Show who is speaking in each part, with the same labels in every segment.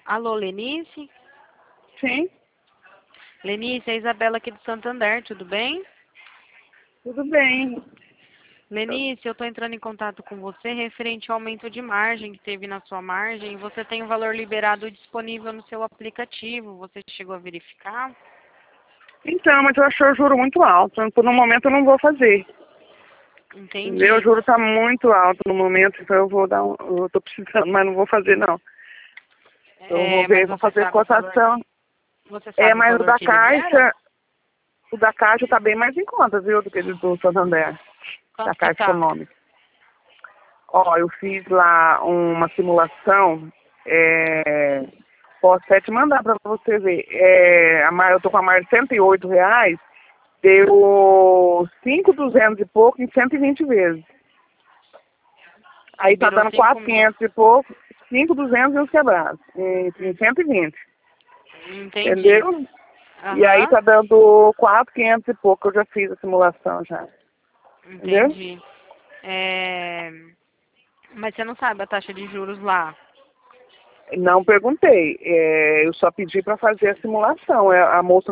Speaker 1: Alô, Lenice?
Speaker 2: Sim,
Speaker 1: Lenice, é a Isabela aqui do Santander, tudo bem?
Speaker 2: tudo bem.
Speaker 1: Lenice, eu estou entrando em contato com você referente ao aumento de margem que teve na sua margem. Você tem o valor liberado disponível no seu aplicativo. Você chegou a verificar?
Speaker 2: Então, mas eu achei o juro muito alto. Por no momento eu não vou fazer. Entendeu? O
Speaker 1: Entendi.
Speaker 2: juro está muito alto no momento, então eu vou dar eu tô precisando, mas não vou fazer não. Eu vou
Speaker 1: Mas
Speaker 2: ver, vou fazer cotação.
Speaker 1: você
Speaker 2: É,
Speaker 1: sabe o
Speaker 2: mas
Speaker 1: valor que libera?
Speaker 2: O da Caixa tá bem mais em conta, viu, do que do Santander, da
Speaker 1: Quanto que
Speaker 2: Caixa
Speaker 1: tá?
Speaker 2: Econômica. Ó, eu fiz lá uma simulação, posso até te mandar para você ver. Eu tô com a margem de R$ 108, deu 5.200 e pouco em 120 vezes. Aí tá
Speaker 1: Liberou
Speaker 2: dando
Speaker 1: 5 mil.
Speaker 2: 4.500 e pouco, 5.200 e uns quebrados, em 120,
Speaker 1: Entendi.
Speaker 2: entendeu? E aí
Speaker 1: Aham,
Speaker 2: tá dando 4.500 e pouco, eu já fiz a simulação já, entendeu?
Speaker 1: entendi. Mas você não sabe a taxa de juros lá.
Speaker 2: Não perguntei, eu só pedi para fazer a simulação. A moça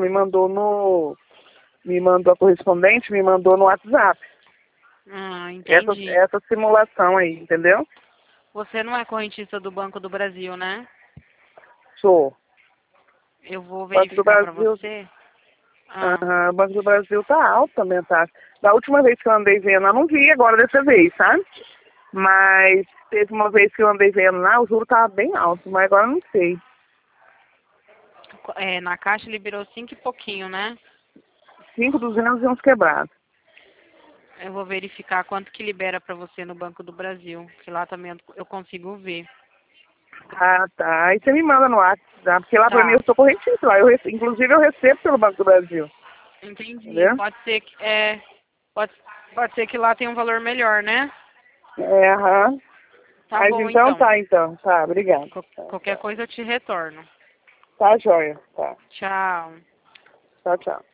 Speaker 2: me mandou a correspondente, me mandou no WhatsApp.
Speaker 1: Entendi.
Speaker 2: Essa simulação aí, entendeu?
Speaker 1: Você não é correntista do Banco do Brasil, né?
Speaker 2: Sou.
Speaker 1: Eu vou
Speaker 2: Banco do
Speaker 1: verificar para
Speaker 2: Brasil,
Speaker 1: você. Ah,
Speaker 2: o Banco do Brasil tá alto também, tá? Da última vez que eu andei vendo, eu não vi agora dessa vez, sabe? Mas teve uma vez que eu andei vendo lá, o juro tava bem alto, mas agora eu não sei.
Speaker 1: na Caixa liberou 5 e pouquinho, né?
Speaker 2: 5.200 e uns quebrados.
Speaker 1: Eu vou verificar quanto que libera para você no Banco do Brasil, que lá também eu consigo ver.
Speaker 2: Ah, tá. Aí você me manda no WhatsApp, porque lá pra mim
Speaker 1: Tá,
Speaker 2: eu sou correntista lá. Inclusive eu recebo pelo Banco do Brasil,
Speaker 1: entendi.
Speaker 2: entendeu?
Speaker 1: Pode, pode ser que lá tenha um valor melhor, né?
Speaker 2: Aham.
Speaker 1: Tá
Speaker 2: Mas
Speaker 1: bom,
Speaker 2: então
Speaker 1: então.
Speaker 2: tá, então. Tá, obrigado. Tá,
Speaker 1: Qualquer
Speaker 2: tá.
Speaker 1: coisa eu te retorno.
Speaker 2: Tá, joia. Tá.
Speaker 1: Tchau.
Speaker 2: Tchau, tchau.